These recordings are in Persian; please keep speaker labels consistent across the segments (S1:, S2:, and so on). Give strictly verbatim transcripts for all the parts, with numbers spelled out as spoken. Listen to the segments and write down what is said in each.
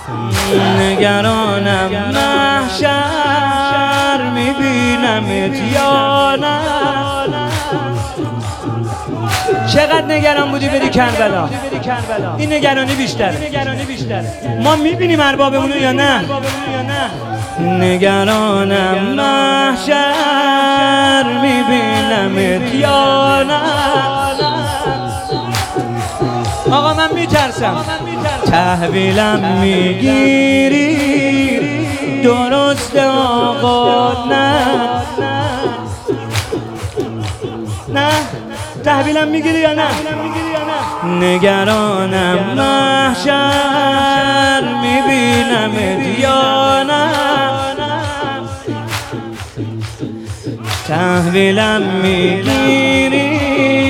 S1: نگرانم محشر میبینمت یا نه. چقدر نگران بودی بری کربلا؟ این نگرانی بیشتره. ما میبینیم اربابمونو یا نه؟ نگرانم محشر میبینمت یا نه. آقا من میترسم. تحویلم میگیری درسته آقا؟ نه نه تحویلم میگیری یا نه؟ نگرانم محشر میبینمت یا نه. تحویلم میگیری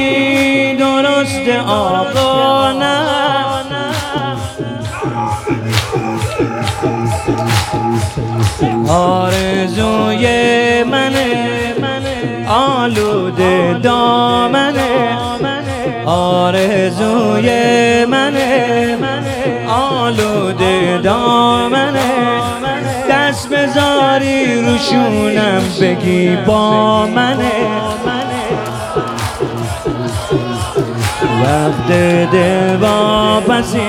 S1: درسته آقا؟ نه آرزوی منه آلوده دامنه. آرزوی منه آلوده دامنه. دست بذاری روشونم بگی با منه. وقت دل واپسی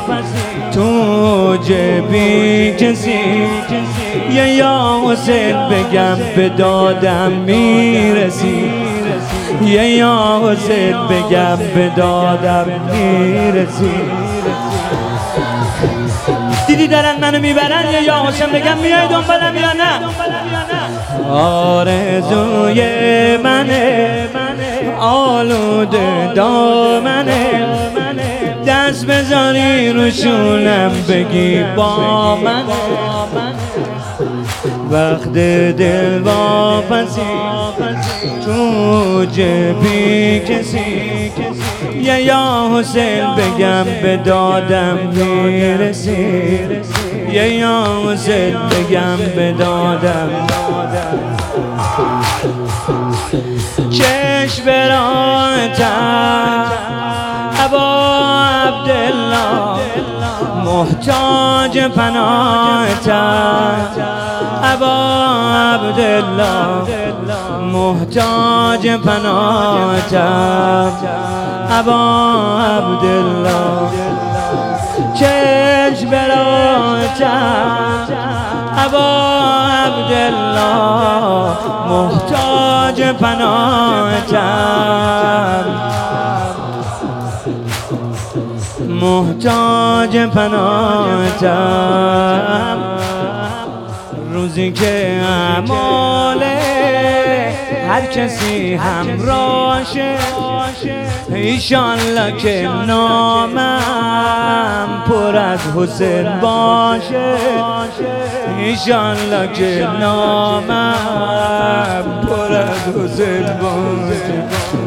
S1: تو جبی کسی یه یا حسین بگم به دادم میرسی. یه یا حسین بگم به دادم میرسی. دیدی دارن منو میبرن یه یا حسین بگم میای دنبالم یا نه؟ آرزوی منه آلوده دامنه. دست بذاری روشونم بگی با من. وقت دل واپسی تو جبی کسی یه یا حسین بگم به دادم میرسی. یه یا حسین بگم به دادم. چشم برایتم ابا عبدالله محتاج پناهتم. ابا عبدالله محتاج پناهتم. ابا عبدالله چشم برایتم ابا عبدالله محتاج پناهتم. محتاج پناهتم. روزی که اعمال هر کسی همراشه ایشالله که نامم پر از حسین باشه. ایشالله که نامم پر از حسین باشه.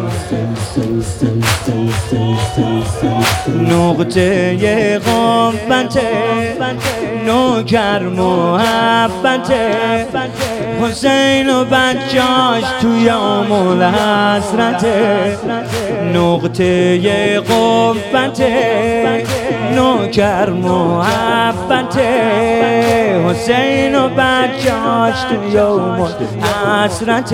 S1: نقطه قوت نوکر محبت حسین و بچاش تو یوم الحسرت. نقطه قوت نوکر محبت حسین و بچاش تو یوم الحسرت.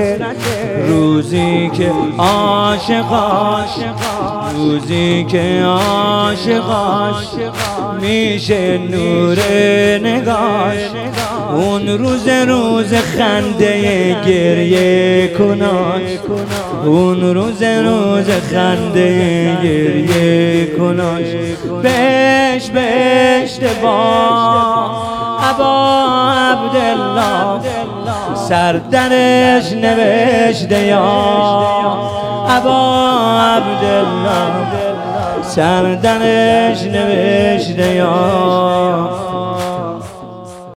S1: روزی که عاشقاش روزی که عاشقاش میشه نور نگاش. اون روز روز خنده گریه کناش. اون روز روز خنده گریه کناش. بهش بهشت با ابا عبدالله سر درش نوشته یا ابا عبدالله سر درش نوشته یا